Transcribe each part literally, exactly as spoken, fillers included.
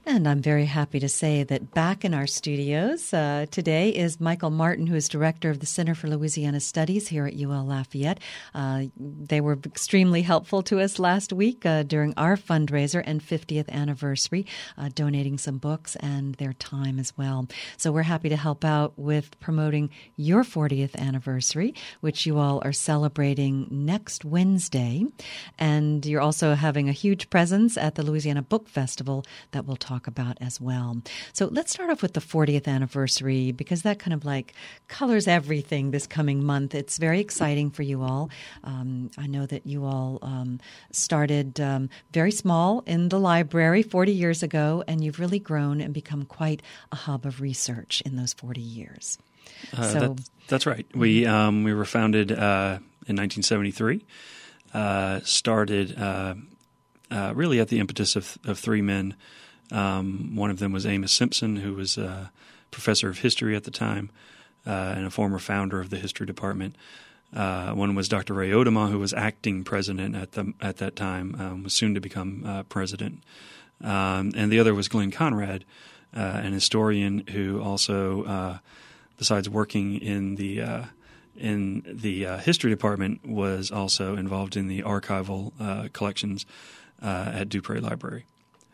And I'm very happy to say that back in our studios uh, today is Michael Martin, who is director of the Center for Louisiana Studies here at U L Lafayette. Uh, they were extremely helpful to us last week uh, during our fundraiser and fiftieth anniversary, uh, donating some books and their time as well. So we're happy to help out with promoting your fortieth anniversary, which you all are celebrating next Wednesday. And you're also having a huge presence at the Louisiana Book Festival that we'll talk about as well. So let's start off with the fortieth anniversary, because that kind of like colors everything this coming month. It's very exciting for you all. Um, I know that you all um, started um, very small in the library forty years ago, and you've really grown and become quite a hub of research in those forty years. Uh, so that, that's right. We um, we were founded uh, in nineteen seventy-three. Uh, started uh, uh, really at the impetus of, of three men. Um, one of them was Amos Simpson, who was a professor of history at the time uh, and a former founder of the history department. Uh, one was Doctor Ray Odema, who was acting president at the at that time, um, was soon to become uh, president. Um, and the other was Glenn Conrad, uh, an historian who also, uh, besides working in the uh, in the uh, history department, was also involved in the archival uh, collections uh, at Dupré Library.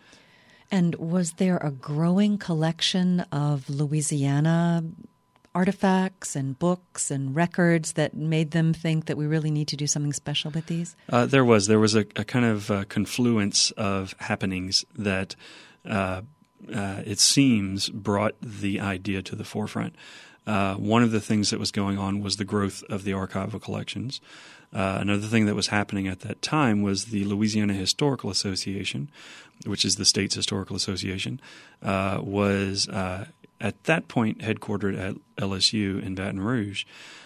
And was there a growing collection of Louisiana artifacts and books and records that made them think that we really need to do something special with these? Uh, there was. There was a, a kind of uh, confluence of happenings that uh, uh, it seems brought the idea to the forefront. Uh, one of the things that was going on was the growth of the archival collections. Uh, another thing that was happening at that time was the Louisiana Historical Association, which is the state's historical association, uh, was uh, at that point headquartered at L S U in Baton Rouge.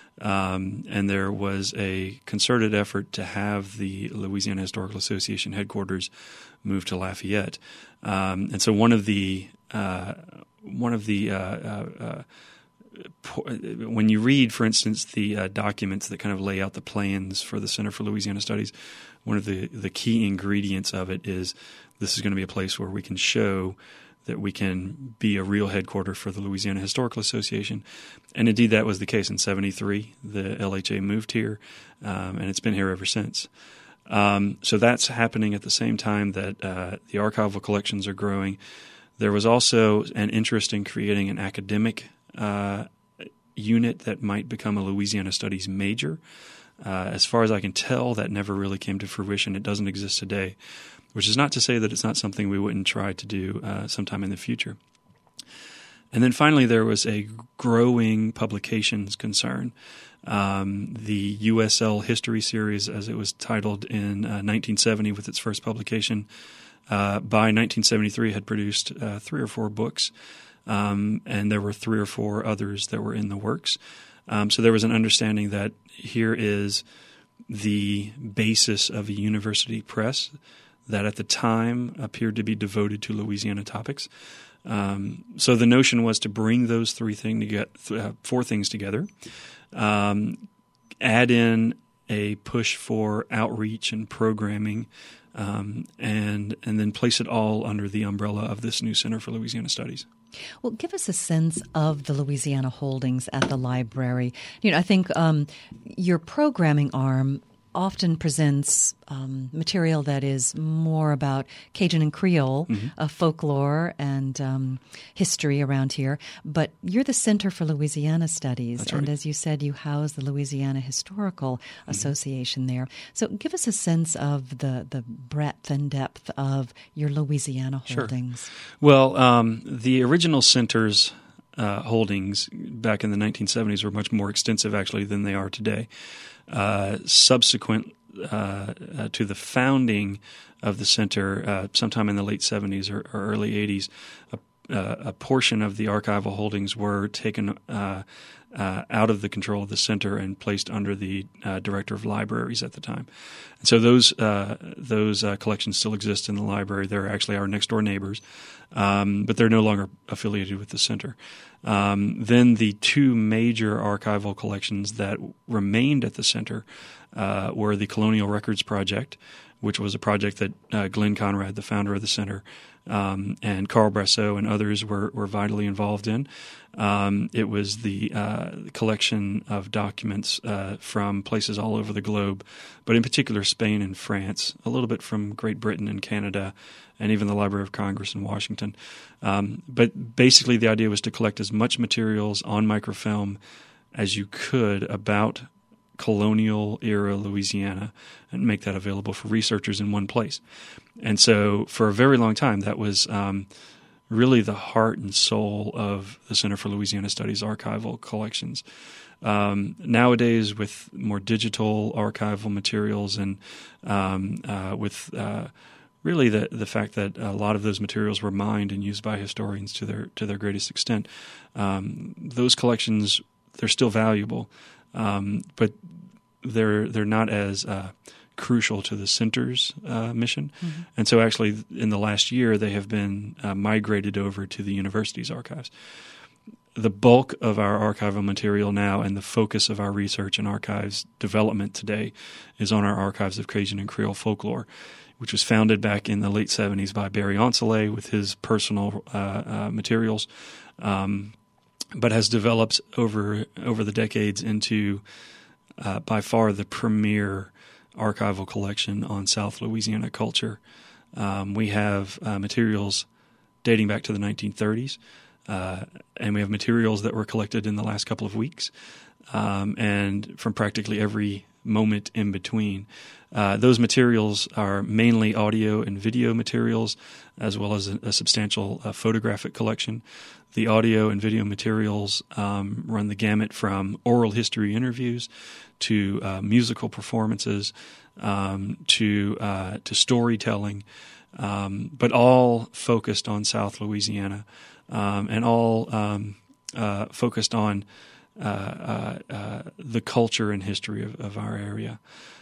Um, and there was a concerted effort to have the Louisiana Historical Association headquarters move to Lafayette. Um, and so one of the uh, one of the uh, uh, uh, when you read, for instance, the uh, documents that kind of lay out the plans for the Center for Louisiana Studies, one of the, the key ingredients of it is this is going to be a place where we can show that we can be a real headquarter for the Louisiana Historical Association. And indeed, that was the case in seventy-three. The L H A moved here, um, and it's been here ever since. Um, so that's happening at the same time that uh, the archival collections are growing. There was also an interest in creating an academic Uh, unit that might become a Louisiana Studies major. Uh, as far as I can tell, that never really came to fruition. It doesn't exist today, which is not to say that it's not something we wouldn't try to do uh, sometime in the future. And then finally, there was a growing publications concern. Um, the U S L History Series, as it was titled in uh, nineteen seventy with its first publication, uh, by nineteen seventy-three had produced uh, three or four books. Um, and there were three or four others that were in the works. Um, so there was an understanding that here is the basis of a university press that at the time appeared to be devoted to Louisiana topics. Um, so the notion was to bring those three things to get, uh, four things together, um, add in a push for outreach and programming, um, and and then place it all under the umbrella of this new Center for Louisiana Studies. Well, give us a sense of the Louisiana holdings at the library. You know, I think um, your programming arm often presents um, material that is more about Cajun and Creole, mm-hmm. uh, folklore and um, history around here. But you're the Center for Louisiana Studies. That's right. And as you said, you house the Louisiana Historical mm-hmm. Association there. So give us a sense of the, the breadth and depth of your Louisiana holdings. Sure. Well, um, the original center's uh, holdings back in the nineteen seventies were much more extensive, actually, than they are today. Uh, subsequent uh, uh, to the founding of the center, uh, sometime in the late seventies or, or early eighties, a, uh, a portion of the archival holdings were taken uh, uh, out of the control of the center and placed under the uh, director of libraries at the time. And so those uh, those uh, collections still exist in the library. They're actually our next door neighbors, um, but they're no longer affiliated with the center. Um, then the two major archival collections that remained at the center uh, were the Colonial Records Project, which was a project that uh, Glenn Conrad, the founder of the center, um, and Carl Brasseau and others were, were vitally involved in. Um, it was the uh, collection of documents uh, from places all over the globe, but in particular Spain and France, a little bit from Great Britain and Canada, and even the Library of Congress in Washington. Um, but basically the idea was to collect as much materials on microfilm as you could about colonial-era Louisiana and make that available for researchers in one place. And so for a very long time, that was um, really the heart and soul of the Center for Louisiana Studies archival collections. Um, nowadays, with more digital archival materials and um, uh, with uh, really the the fact that a lot of those materials were mined and used by historians to their to their greatest extent, um, those collections, they're still valuable, um, but they're they're not as uh, crucial to the center's uh, mission. Mm-hmm. And so actually in the last year they have been uh, migrated over to the university's archives. The bulk of our archival material now and the focus of our research and archives development today is on our archives of Cajun and Creole folklore, which was founded back in the late seventies by Barry Onselet with his personal uh, uh, materials, um, but has developed over over the decades into uh, by far the premier archival collection on South Louisiana culture. Um, we have uh, materials dating back to the nineteen thirties, uh, and we have materials that were collected in the last couple of weeks, um, and from practically every moment in between. Uh, those materials are mainly audio and video materials, as well as a, a substantial uh, photographic collection. The audio and video materials um, run the gamut from oral history interviews to uh, musical performances um, to uh, to storytelling, um, but all focused on South Louisiana um, and all um, uh, focused on uh, uh, uh, the culture and history of, of our area.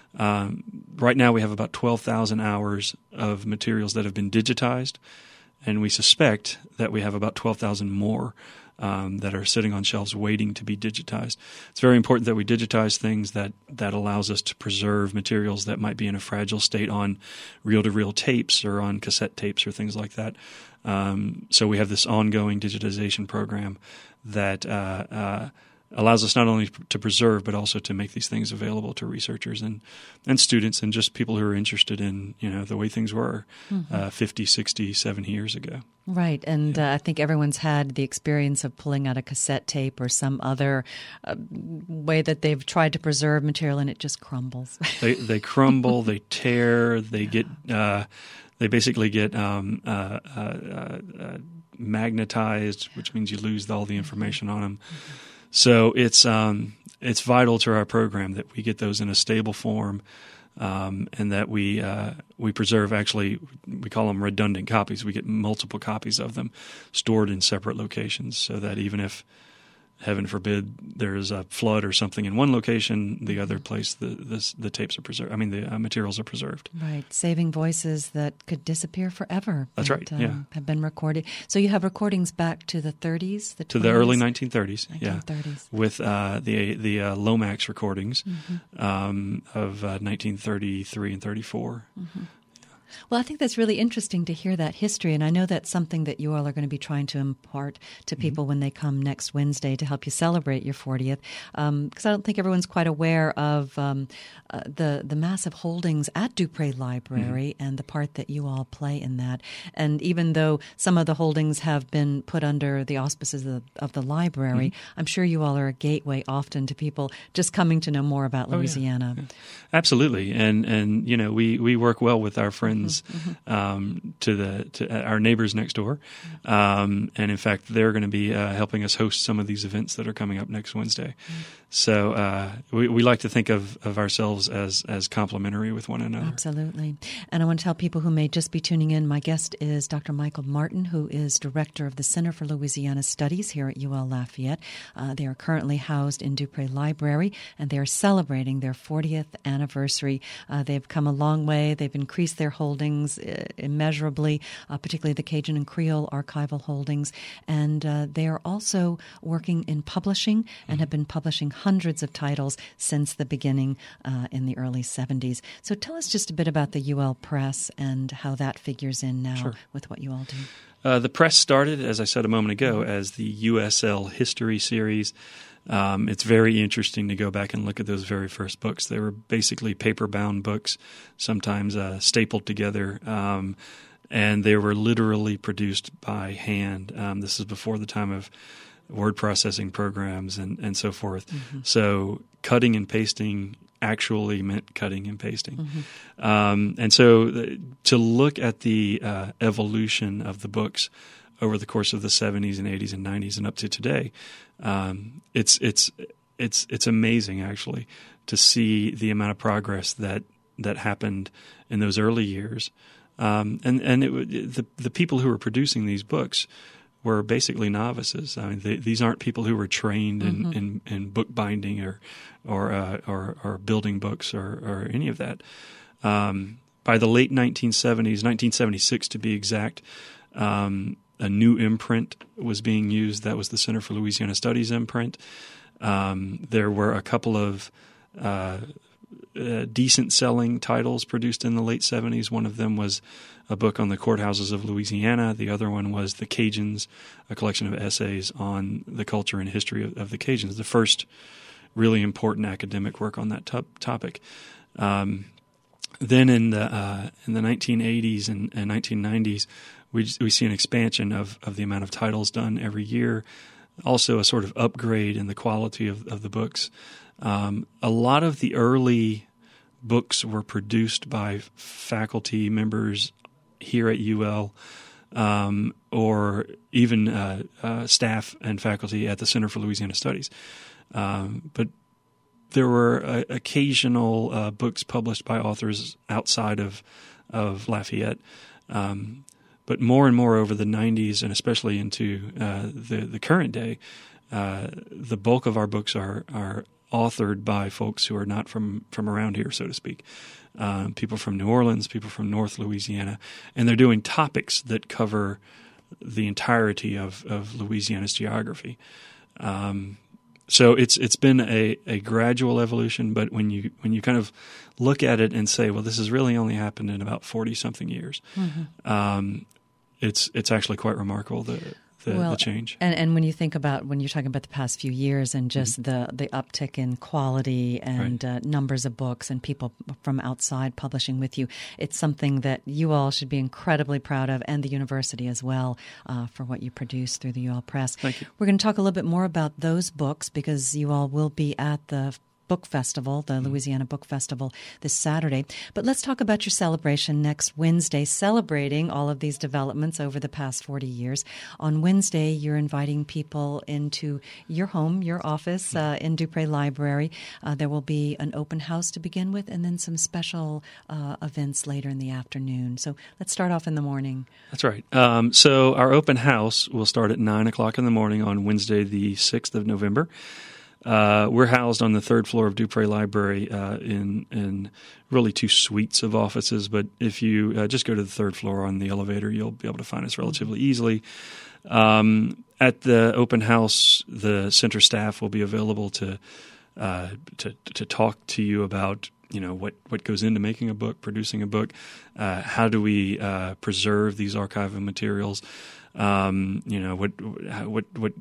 Um, right now we have about twelve thousand hours of materials that have been digitized, and we suspect that we have about twelve thousand more um, that are sitting on shelves waiting to be digitized. It's very important that we digitize things that, that allows us to preserve materials that might be in a fragile state on reel-to-reel tapes or on cassette tapes or things like that. Um, so we have this ongoing digitization program that uh, uh, allows us not only to preserve but also to make these things available to researchers and, and students and just people who are interested in, you know, the way things were mm-hmm. uh, fifty, sixty, seventy years ago. Right. And yeah. uh, I think everyone's had the experience of pulling out a cassette tape or some other uh, way that they've tried to preserve material and it just crumbles. they they crumble, they tear, they get uh, they basically get um, uh, uh, uh, magnetized, which means you lose all the information on them. Mm-hmm. So it's um, it's vital to our program that we get those in a stable form, um, and that we uh, we preserve. Actually, we call them redundant copies. We get multiple copies of them stored in separate locations, so that even if, heaven forbid, there is a flood or something in one location, the other place the the, the tapes are preserved. I mean, the uh, materials are preserved. Right, saving voices that could disappear forever. That's and, right. Um, yeah, have been recorded. So you have recordings back to the thirties, the to twenties? the early nineteen thirties. nineteen thirties. Yeah, with uh, the the uh, Lomax recordings mm-hmm. um, of uh, nineteen thirty-three and thirty-four. Mm-hmm. Well, I think that's really interesting to hear that history, and I know that's something that you all are going to be trying to impart to people mm-hmm. when they come next Wednesday to help you celebrate your fortieth, because um, I don't think everyone's quite aware of um, uh, the, the massive holdings at Dupré Library mm-hmm. and the part that you all play in that. And even though some of the holdings have been put under the auspices of the, of the library, mm-hmm. I'm sure you all are a gateway often to people just coming to know more about Louisiana. Oh, yeah. Yeah. Absolutely, and, and you know, we, we work well with our friends Mm-hmm. Um, to the to our neighbors next door, um, and in fact, they're going to be uh, helping us host some of these events that are coming up next Wednesday. Mm-hmm. So uh, we, we like to think of, of ourselves as as complementary with one another. Absolutely, and I want to tell people who may just be tuning in. My guest is Doctor Michael Martin, who is director of the Center for Louisiana Studies here at U L Lafayette. Uh, they are currently housed in Dupré Library, and they are celebrating their fortieth anniversary. Uh, they've come a long way. They've increased their holdings uh, immeasurably, uh, particularly the Cajun and Creole archival holdings. And uh, they are also working in publishing and have been publishing hundreds of titles since the beginning uh, in the early seventies. So tell us just a bit about the U L Press and how that figures in now Sure. with what you all do. Uh, the press started, as I said a moment ago, as the U S L History Series. Um, it's very interesting to go back and look at those very first books. They were basically paper-bound books, sometimes uh, stapled together, um, and they were literally produced by hand. Um, this is before the time of word processing programs and, and so forth. Mm-hmm. So cutting and pasting actually meant cutting and pasting. Mm-hmm. Um, and so the, to look at the uh, evolution of the books over the course of the seventies and eighties and nineties and up to today, um, it's it's it's it's amazing actually to see the amount of progress that that happened in those early years. Um, and and it, the the people who were producing these books were basically novices. I mean, they, these aren't people who were trained in, mm-hmm. in, in book binding or or, uh, or or building books or, or any of that. Um, by the late nineteen seventies, nineteen seventy-six to be exact, um, a new imprint was being used. That was the Center for Louisiana Studies imprint. Um, there were a couple of uh, uh, decent-selling titles produced in the late seventies. One of them was a book on the courthouses of Louisiana. The other one was The Cajuns, a collection of essays on the culture and history of, of the Cajuns, the first really important academic work on that top, topic. Um, then in the uh, in the nineteen eighties and, and nineteen nineties, we we see an expansion of, of the amount of titles done every year, also a sort of upgrade in the quality of, of the books. Um, a lot of the early books were produced by faculty members here at U L, um, or even uh, uh, staff and faculty at the Center for Louisiana Studies. Um, but there were uh, occasional uh, books published by authors outside of of Lafayette. Um, but more and more over the nineties, and especially into uh, the the current day, uh, the bulk of our books are are authored by folks who are not from, from around here, so to speak. Um, people from New Orleans, people from North Louisiana, and they're doing topics that cover the entirety of, of Louisiana's geography. Um, so it's it's been a, a gradual evolution, but when you when you kind of look at it and say, well, this has really only happened in about forty something years, mm-hmm. um, it's it's actually quite remarkable the the, well, the change. And and when you think about when you're talking about the past few years and just mm-hmm. the the uptick in quality and right. uh, numbers of books and people from outside publishing with you, it's something that you all should be incredibly proud of, and the university as well, uh, for what you produce through the U L Press. Thank you. We're going to talk a little bit more about those books because you all will be at the Book Festival, the Louisiana Book Festival, this Saturday. But let's talk about your celebration next Wednesday, celebrating all of these developments over the past forty years. On Wednesday, you're inviting people into your home, your office uh, in Dupree Library. Uh, there will be an open house to begin with, and then some special uh, events later in the afternoon. So let's start off in the morning. That's right. Um, so our open house will start at nine o'clock in the morning on Wednesday, the sixth of November. Uh, we're housed on the third floor of Dupree Library uh, in in really two suites of offices. But if you uh, just go to the third floor on the elevator, you'll be able to find us relatively easily. Um, at the open house, the center staff will be available to uh, to to talk to you about you know what, what goes into making a book, producing a book. Uh, how do we uh, preserve these archival materials? Um, you know what what what.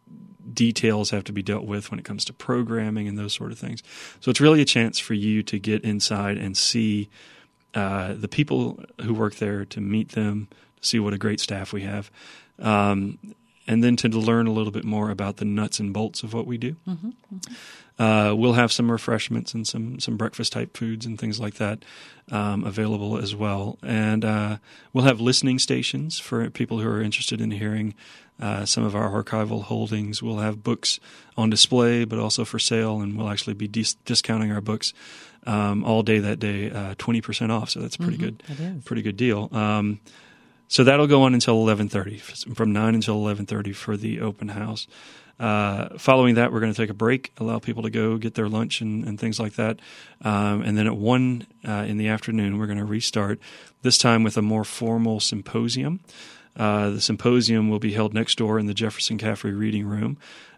details have to be dealt with when it comes to programming and those sort of things. So it's really a chance for you to get inside and see uh, the people who work there, to meet them, to see what a great staff we have, um, and then to learn a little bit more about the nuts and bolts of what we do. Mm-hmm, mm-hmm. Uh, we'll have some refreshments and some, some breakfast-type foods and things like that um, available as well. And uh, we'll have listening stations for people who are interested in hearing uh, some of our archival holdings. We'll have books on display, but also for sale, and we'll actually be dis- discounting our books um, all day that day, uh, twenty percent off. So that's a pretty mm-hmm, good, it is. pretty good deal. Um, so that'll go on until eleven thirty, from nine until eleven thirty for the open house. Uh, following that, we're going to take a break, allow people to go get their lunch and, and things like that. Um, and then at one uh, in the afternoon, we're going to restart, this time with a more formal symposium. Uh, the symposium will be held next door in the Jefferson Caffrey Reading Room,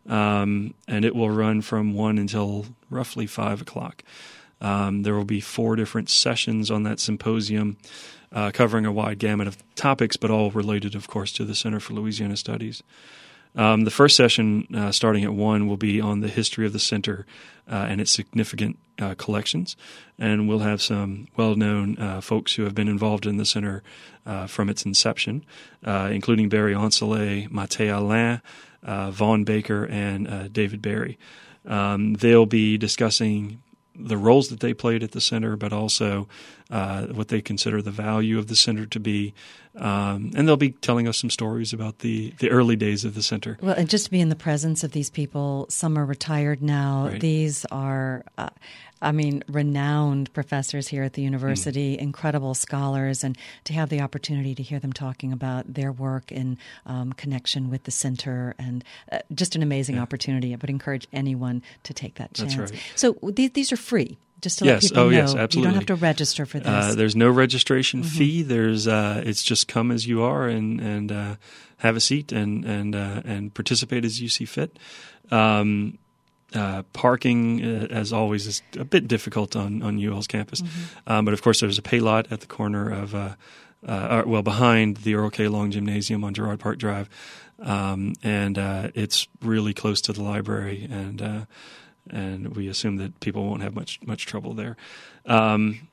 um, and it will run from one until roughly five o'clock. Um, there will be four different sessions on that symposium, uh, covering a wide gamut of topics, but all related, of course, to the Center for Louisiana Studies. Um, the first session, uh, starting at one, will be on the history of the center uh, and its significant uh, collections, and we'll have some well-known uh, folks who have been involved in the center uh, from its inception, uh, including Barry Oncelet, Matthieu Alain, uh, Vaughn Baker, and uh, David Barry. Um, they'll be discussing the roles that they played at the center, but also uh, what they consider the value of the center to be. Um, and they'll be telling us some stories about the, the early days of the center. Well, and just to be in the presence of these people, some are retired now. Right. These are, uh, I mean, renowned professors here at the university, mm. incredible scholars, and to have the opportunity to hear them talking about their work in um, connection with the center, and uh, just an amazing yeah. opportunity. I would encourage anyone to take that chance. That's right. So th- these are free. Just to let yes. people oh, know, yes, absolutely. You don't have to register for this. Uh, there's no registration mm-hmm. fee. There's uh, it's just come as you are and and uh, have a seat and and uh, and participate as you see fit. Um, uh, parking, uh, as always, is a bit difficult on on U L's campus, mm-hmm. um, but of course there's a pay lot at the corner of uh, uh, well behind the Earl K. Long Gymnasium on Girard Park Drive, um, and uh, it's really close to the library and. Uh, And we assume that people won't have much much trouble there. Um,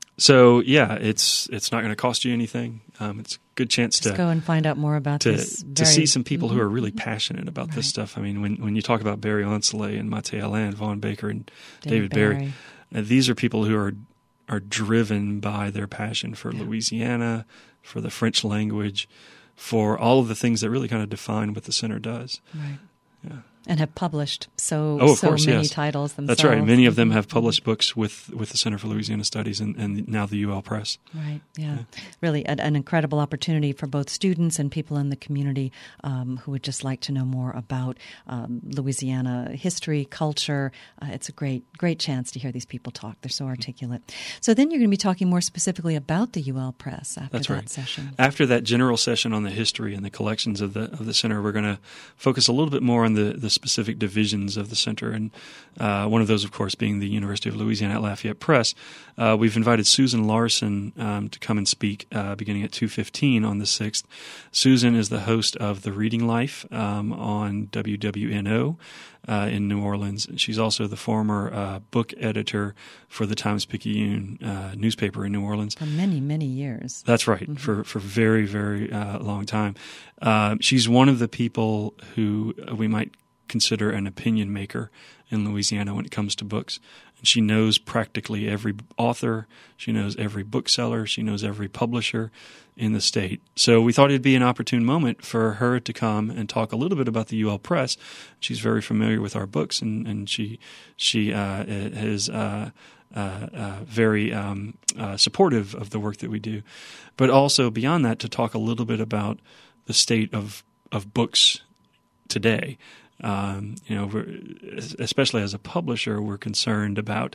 so yeah, it's it's not going to cost you anything. Um, it's a good chance Just to go and find out more about to this. to very, see some people mm-hmm. who are really passionate about right. this stuff. I mean, when when you talk about Barry Oncelet and Matthieu Alain, Vaughn Baker, and David, David Barry, Barry. Uh, these are people who are are driven by their passion for yeah. Louisiana, for the French language, for all of the things that really kind of define what the center does. Right. Yeah. And have published so oh, of so course, many yes. titles themselves. That's right. Many of them have published books with, with the Center for Louisiana Studies and, and now the U L Press. Right, yeah. yeah. Really an, an incredible opportunity for both students and people in the community um, who would just like to know more about um, Louisiana history, culture. Uh, it's a great, great chance to hear these people talk. They're so articulate. So then you're going to be talking more specifically about the U L Press after That's that right. session. After that general session on the history and the collections of the of the center, we're going to focus a little bit more on the, the specific divisions of the center, and uh, one of those, of course, being the University of Louisiana at Lafayette Press. Uh, we've invited Susan Larson um, to come and speak uh, beginning at two fifteen on the sixth. Susan is the host of The Reading Life um, on W W N O uh, in New Orleans. She's also the former uh, book editor for the Times-Picayune uh, newspaper in New Orleans. For many, many years. That's right, mm-hmm. for for very, very uh, long time. Uh, she's one of the people who we might consider an opinion maker in Louisiana when it comes to books. And she knows practically every author. She knows every bookseller. She knows every publisher in the state. So we thought it'd be an opportune moment for her to come and talk a little bit about the U L Press. She's very familiar with our books, and, and she she uh, is uh, uh, uh, very um, uh, supportive of the work that we do. But also beyond that, to talk a little bit about the state of, of books today. Um, you know, we're, especially as a publisher, we're concerned about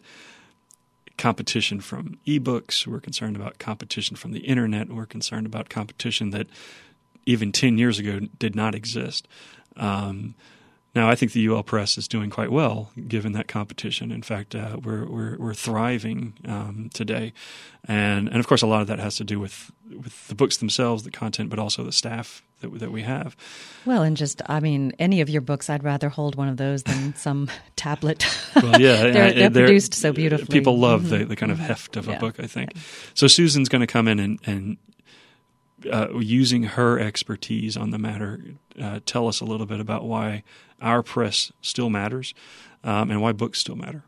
competition from ebooks. We're concerned about competition from the internet. We're concerned about competition that even ten years ago did not exist. Um, now, I think the U L Press is doing quite well given that competition. In fact, uh, we're we're we're thriving um, today, and and of course, a lot of that has to do with with the books themselves, the content, but also the staff that that we have. Well, and just, I mean, any of your books, I'd rather hold one of those than some tablet. Well, yeah. they're, they're, they're produced so beautifully. People love mm-hmm. the, the kind of heft of yeah. a book, I think. Yeah. So Susan's going to come in and, and uh, using her expertise on the matter, uh, tell us a little bit about why our press still matters um, and why books still matter.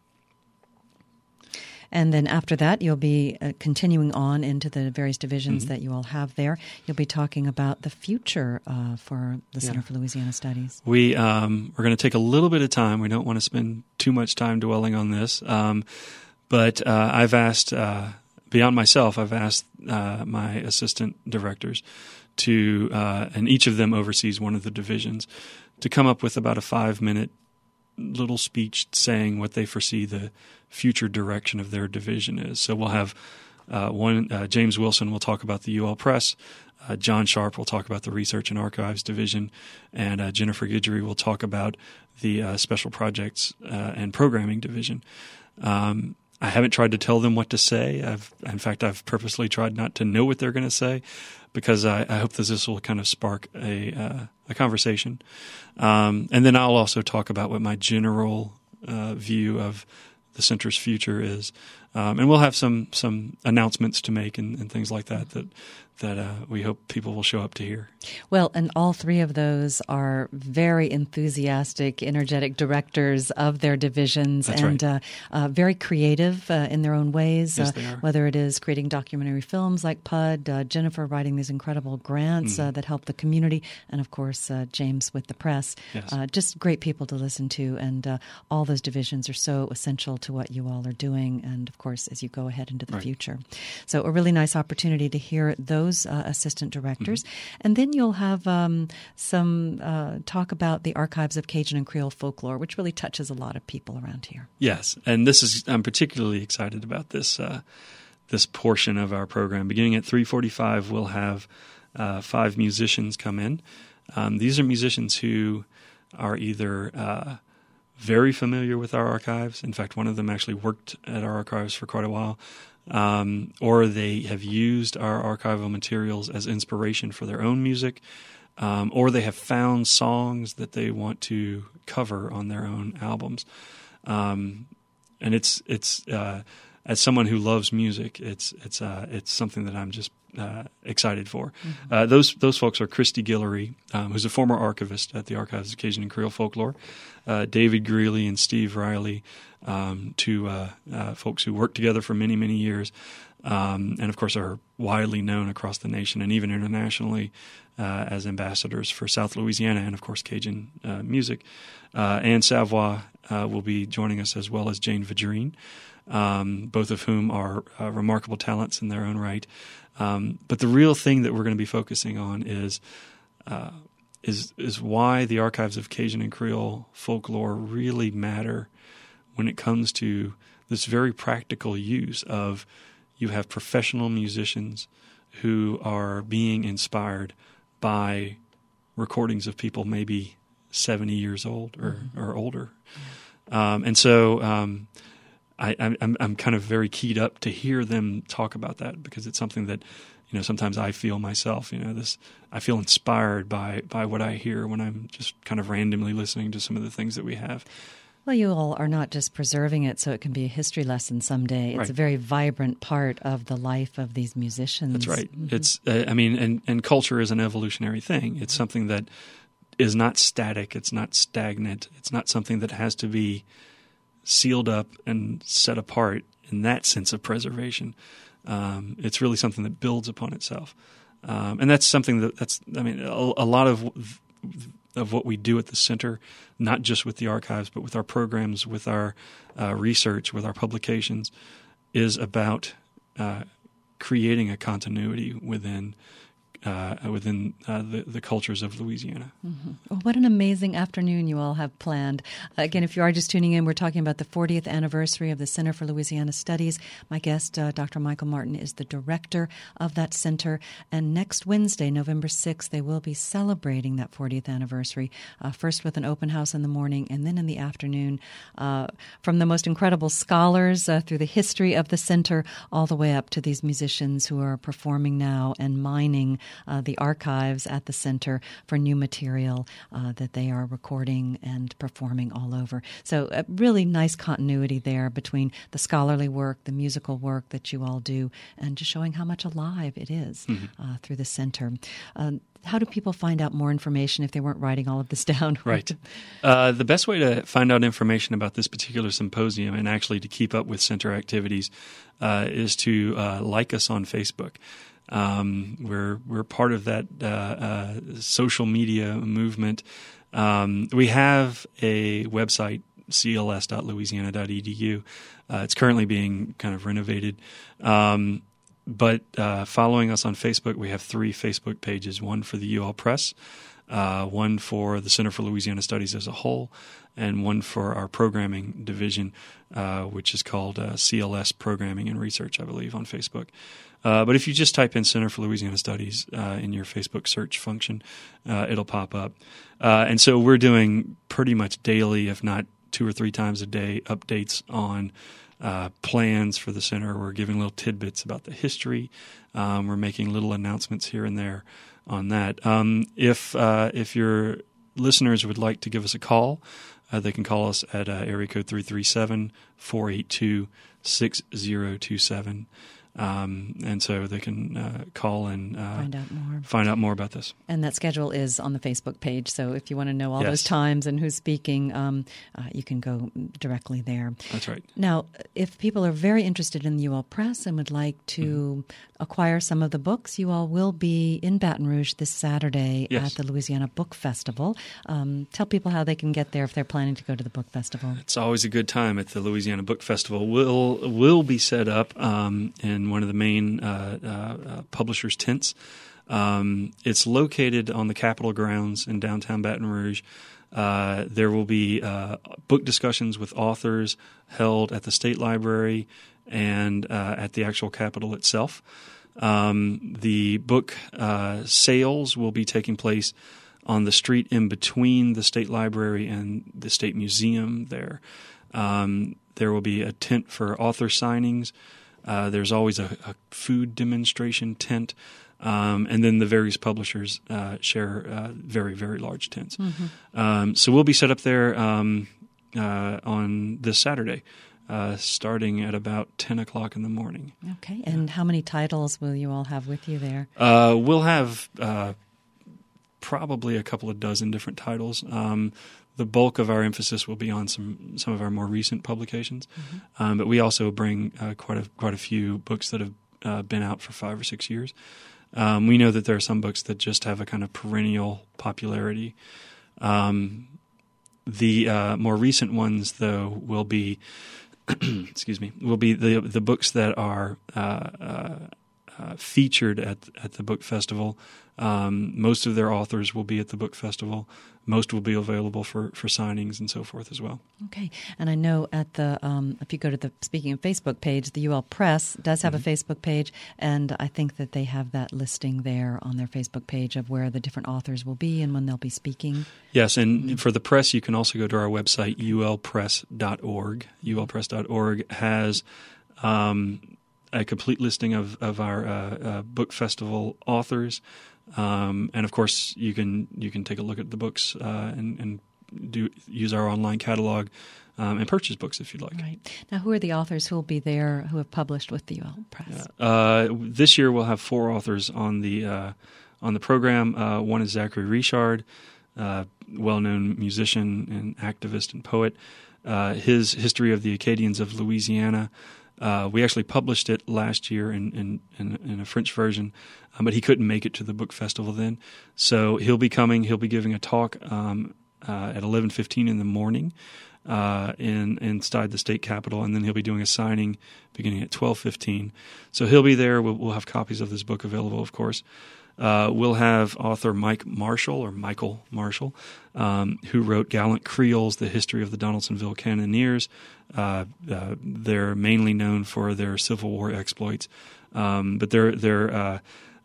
And then after that, you'll be uh, continuing on into the various divisions mm-hmm. that you all have there. You'll be talking about the future uh, for the Center yeah. for Louisiana Studies. We, um, we're going to take a little bit of time. We don't want to spend too much time dwelling on this. Um, but uh, I've asked, uh, beyond myself, I've asked uh, my assistant directors to, uh, and each of them oversees one of the divisions, to come up with about a five-minute little speech saying what they foresee the future direction of their division is. So we'll have uh, one, uh, James Wilson will talk about the U L Press. Uh, John Sharp will talk about the Research and Archives Division, and uh, Jennifer Guidry will talk about the uh, Special Projects uh, and Programming Division. Um, I haven't tried to tell them what to say. I've, in fact, I've purposely tried not to know what they're going to say, because I, I hope that this will kind of spark a uh, a conversation. Um, and then I'll also talk about what my general uh, view of the center's future is. Um, and we'll have some some announcements to make and, and things like that that that uh, we hope people will show up to hear. Well, and all three of those are very enthusiastic, energetic directors of their divisions. That's and right. uh, uh, very creative uh, in their own ways. Yes, uh, they are. Whether it is creating documentary films like P U D, uh, Jennifer writing these incredible grants Mm. uh, that help the community, and of course uh, James with the press. Yes. Uh, just great people to listen to, and uh, all those divisions are so essential to what you all are doing, and of course as you go ahead into the Right. future. So a really nice opportunity to hear those uh, assistant directors. Mm-hmm. And then you'll have um, some uh, talk about the archives of Cajun and Creole folklore, which really touches a lot of people around here. Yes, and this is I'm particularly excited about this uh, this portion of our program. Beginning at three forty-five, we'll have uh, five musicians come in. Um, these are musicians who are either uh, very familiar with our archives. In fact, one of them actually worked at our archives for quite a while. Um, or they have used our archival materials as inspiration for their own music, um, or they have found songs that they want to cover on their own albums. Um, and it's it's uh, as someone who loves music, it's it's uh, it's something that I'm just uh, excited for. Mm-hmm. Uh, those those folks are Christy Guillory, um, who's a former archivist at the Archives of Cajun and Creole Folklore, uh, David Greeley and Steve Riley, um, two uh, uh, folks who worked together for many many years, um, and of course are widely known across the nation and even internationally uh, as ambassadors for South Louisiana and of course Cajun uh, music. Uh, Anne Savoy uh, will be joining us, as well as Jane Vadrine, um, both of whom are uh, remarkable talents in their own right. Um, but the real thing that we're going to be focusing on is uh, is is why the archives of Cajun and Creole folklore really matter when it comes to this very practical use of you have professional musicians who are being inspired by recordings of people maybe seventy years old or, mm-hmm. or older. Yeah. Um, and so um, I, I'm, I'm kind of very keyed up to hear them talk about that, because it's something that, you know, sometimes I feel myself, you know, this, I feel inspired by, by what I hear when I'm just kind of randomly listening to some of the things that we have. Well, you all are not just preserving it so it can be a history lesson someday. It's right. a very vibrant part of the life of these musicians. That's right. Mm-hmm. It's, uh, I mean, and, and culture is an evolutionary thing. It's something that is not static. It's not stagnant. It's not something that has to be sealed up and set apart in that sense of preservation. Um, it's really something that builds upon itself. Um, and that's something that that's, I mean, a, a lot of of what we do at the center, not just with the archives, but with our programs, with our uh, research, with our publications, is about uh, creating a continuity within uh, within uh, the, the cultures of Louisiana. Mm-hmm. Well, what an amazing afternoon you all have planned. Uh, again, if you are just tuning in, we're talking about the fortieth anniversary of the Center for Louisiana Studies. My guest, uh, Doctor Michael Martin, is the director of that center. And next Wednesday, November sixth, they will be celebrating that fortieth anniversary, uh, first with an open house in the morning and then in the afternoon, uh, from the most incredible scholars uh, through the history of the center all the way up to these musicians who are performing now and mining Uh, the archives at the center for new material uh, that they are recording and performing all over. So a really nice continuity there between the scholarly work, the musical work that you all do, and just showing how much alive it is mm-hmm. uh, through the center. Um, how do people find out more information if they weren't writing all of this down? Right. Uh, the best way to find out information about this particular symposium and actually to keep up with center activities uh, is to uh, like us on Facebook. Um, we're we're part of that uh, uh, social media movement. Um, we have a website, c l s dot louisiana dot e d u. Uh, it's currently being kind of renovated. Um, but uh, following us on Facebook, we have three Facebook pages, one for the U L Press, uh, one for the Center for Louisiana Studies as a whole, and one for our programming division, uh, which is called uh, C L S Programming and Research, I believe, on Facebook. Uh, but if you just type in Center for Louisiana Studies uh, in your Facebook search function, uh, it'll pop up. Uh, and so we're doing pretty much daily, if not two or three times a day, updates on uh, plans for the center. We're giving little tidbits about the history. Um, we're making little announcements here and there on that. Um, if uh, if your listeners would like to give us a call, uh, they can call us at uh, area code three three seven, four eight two, six zero two seven. Um, and so they can uh, call and uh, find out more. Find out more about this. And that schedule is on the Facebook page. So if you want to know all yes. those times and who's speaking, um, uh, you can go directly there. That's right. Now, if people are very interested in the U L Press and would like to mm-hmm. acquire some of the books, you all will be in Baton Rouge this Saturday yes. at the Louisiana Book Festival. Um, tell people how they can get there if they're planning to go to the book festival. It's always a good time at the Louisiana Book Festival. We'll, we'll be set up um, in one of the main uh, uh, uh, publishers' tents. Um, it's located on the Capitol grounds in downtown Baton Rouge. Uh, there will be uh, book discussions with authors held at the State Library and uh, at the actual Capitol itself. Um, the book uh, sales will be taking place on the street in between the State Library and the State Museum there. Um, there will be a tent for author signings. Uh, there's always a, a food demonstration tent. Um, and then the various publishers uh, share uh, very, very large tents. Mm-hmm. Um, so we'll be set up there um, uh, on this Saturday, uh, starting at about ten o'clock in the morning. Okay. And yeah. how many titles will you all have with you there? Uh, we'll have uh, probably a couple of dozen different titles. Um, the bulk of our emphasis will be on some, some of our more recent publications. Mm-hmm. Um, but we also bring uh, quite a quite a few books that have uh, been out for five or six years. Um, we know that there are some books that just have a kind of perennial popularity. Um, the uh, more recent ones, though, will be excuse me, will be the the books that are uh, uh, uh, featured at at the book festival. Um, most of their authors will be at the book festival. Most will be available for, for signings and so forth as well. Okay. And I know at the, um, if you go to the, speaking of Facebook page, the U L Press does have mm-hmm. a Facebook page, and I think that they have that listing there on their Facebook page of where the different authors will be and when they'll be speaking. Yes, and mm-hmm. for the press, you can also go to our website, u l press dot org. u l press dot org has um, a complete listing of, of our uh, uh, book festival authors. Um, and of course, you can you can take a look at the books uh, and, and do use our online catalog um, and purchase books if you'd like. Right. Now, who are the authors who will be there who have published with the U L Press? Yeah. Uh, this year, we'll have four authors on the uh, on the program. Uh, one is Zachary Richard, uh, well-known musician and activist and poet. Uh, his History of the Acadians of Louisiana. Uh, we actually published it last year in, in, in, in a French version, um, but he couldn't make it to the book festival then. So he'll be coming. He'll be giving a talk um, uh, at eleven fifteen in the morning uh, in inside the state capitol, and then he'll be doing a signing beginning at twelve fifteen. So he'll be there. We'll, we'll have copies of this book available, of course. Uh, we'll have author Mike Marshall, or Michael Marshall, um, who wrote Gallant Creoles, The History of the Donaldsonville Cannoneers. Uh, uh, they're mainly known for their Civil War exploits, um, but they're they're uh,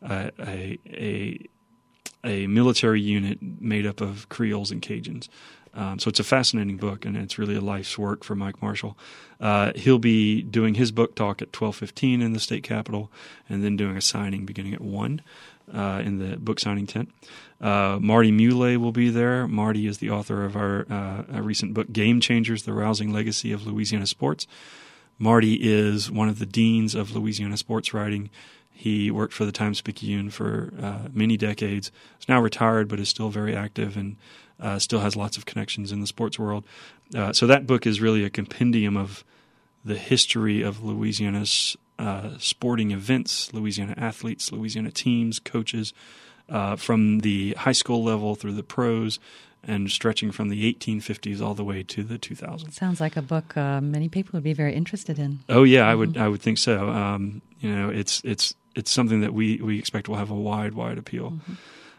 a, a a military unit made up of Creoles and Cajuns. Um, so it's a fascinating book, and it's really a life's work for Mike Marshall. Uh, he'll be doing his book talk at twelve fifteen in the state capitol, and then doing a signing beginning at one. Uh, in the book signing tent. Uh, Marty Muley will be there. Marty is the author of our uh, recent book, Game Changers, The Rousing Legacy of Louisiana Sports. Marty is one of the deans of Louisiana sports writing. He worked for the Times-Picayune for uh, many decades. He's now retired, but is still very active and uh, still has lots of connections in the sports world. Uh, so that book is really a compendium of the history of Louisiana's Uh, sporting events, Louisiana athletes, Louisiana teams, coaches, uh, from the high school level through the pros, and stretching from the eighteen fifties all the way to the two thousands. Sounds like a book uh, many people would be very interested in. Oh yeah, mm-hmm. I would I would think so. Um, you know, it's it's it's something that we, we expect will have a wide wide appeal. Mm-hmm.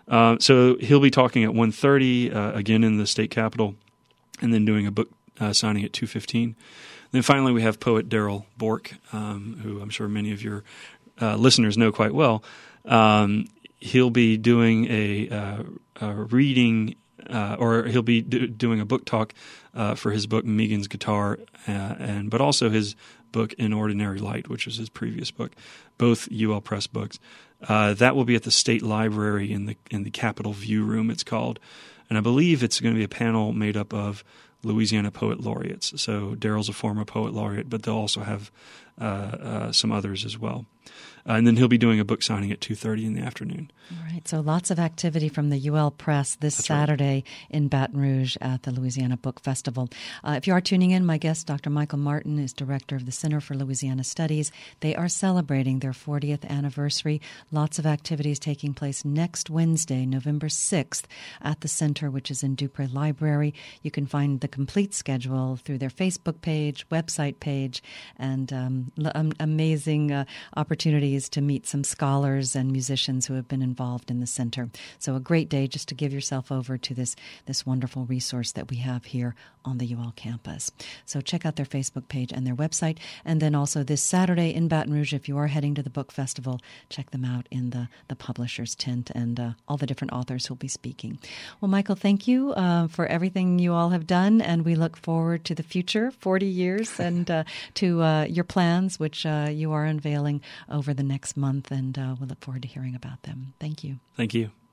Uh, so he'll be talking at one thirty, uh, again in the state capitol, and then doing a book uh, signing at two fifteen. Then finally we have poet Daryl Bork, um, who I'm sure many of your uh, listeners know quite well. Um, he'll be doing a, uh, a reading, uh, or he'll be do, doing a book talk uh, for his book Megan's Guitar, uh, and but also his book In Ordinary Light, which was his previous book, both U L Press books. Uh, that will be at the State Library in the in the Capitol View Room, it's called. And I believe it's going to be a panel made up of Louisiana poet laureates. So Daryl's a former poet laureate, but they'll also have uh, uh, some others as well. Uh, and then he'll be doing a book signing at two thirty in the afternoon. All right. So lots of activity from the U L Press this That's Saturday right. in Baton Rouge at the Louisiana Book Festival. Uh, if you are tuning in, my guest, Doctor Michael Martin, is director of the Center for Louisiana Studies. They are celebrating their fortieth anniversary. Lots of activities taking place next Wednesday, November sixth, at the center, which is in Dupré Library. You can find the complete schedule through their Facebook page, website page, and um, l- amazing uh, opportunities to meet some scholars and musicians who have been involved in the center. So a great day just to give yourself over to this, this wonderful resource that we have here on the U L campus. So check out their Facebook page and their website. And then also this Saturday in Baton Rouge, if you are heading to the book festival, check them out in the, the publisher's tent and uh, all the different authors who will be speaking. Well, Michael, thank you uh, for everything you all have done, and we look forward to the future, forty years, and uh, to uh, your plans, which uh, you are unveiling over the next month, and uh, we'll look forward to hearing about them. Thank you. Thank you.